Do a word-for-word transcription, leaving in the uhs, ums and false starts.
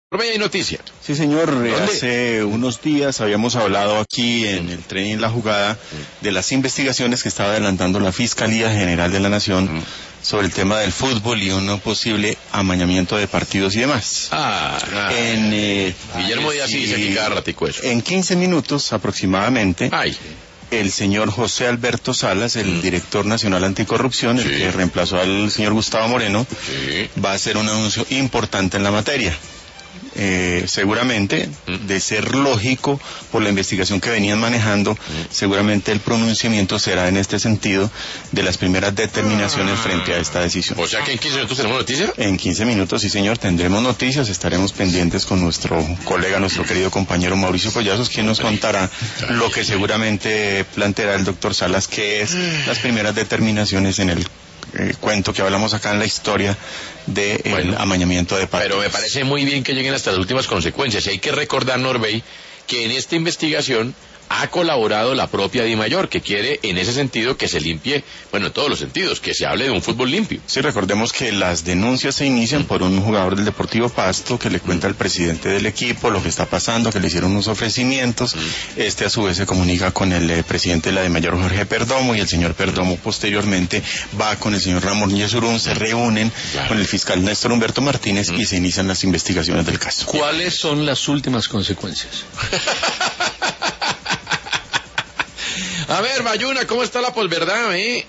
Hay noticia. Sí, señor. ¿Dónde? Hace unos días habíamos hablado aquí en el tren y en la jugada de las investigaciones que estaba adelantando la Fiscalía General de la Nación mm. sobre el tema del fútbol y un posible amañamiento de partidos y demás. Ah, en, eh, Guillermo Díaz sí dice que cada ratico eso. En quince minutos aproximadamente. Ay. El señor José Alberto Salas, el mm. director nacional anticorrupción, sí. el que reemplazó al señor Gustavo Moreno, sí. va a hacer un anuncio importante en la materia. Eh, seguramente, mm. de ser lógico por la investigación que venían manejando, mm. seguramente el pronunciamiento será en este sentido de las primeras determinaciones ah. frente a esta decisión. O sea que en quince minutos tenemos noticias. En quince minutos, sí señor, tendremos noticias, estaremos pendientes con nuestro colega, nuestro querido compañero Mauricio Collazos, quien nos contará lo que seguramente planteará el doctor Salas, que es las primeras determinaciones en el Eh, cuento que hablamos acá en la historia del de bueno, amañamiento de partidos. Pero me parece muy bien que lleguen hasta las últimas consecuencias. Y hay que recordar, Norbey, que en esta investigación ha colaborado la propia Dimayor, que quiere en ese sentido que se limpie, bueno, en todos los sentidos, que se hable de un fútbol limpio. Sí, recordemos que las denuncias se inician mm. por un jugador del Deportivo Pasto que le cuenta mm. al presidente del equipo lo que está pasando, que le hicieron unos ofrecimientos. Mm. Este a su vez se comunica con el eh, presidente de la Dimayor, Jorge Perdomo, y el señor Perdomo posteriormente va con el señor Ramón Yesurún, se reúnen claro. con el fiscal Néstor Humberto Martínez mm. y se inician las investigaciones del caso. ¿Cuáles son las últimas consecuencias? A ver, Bayuna, ¿cómo está la posverdad, eh?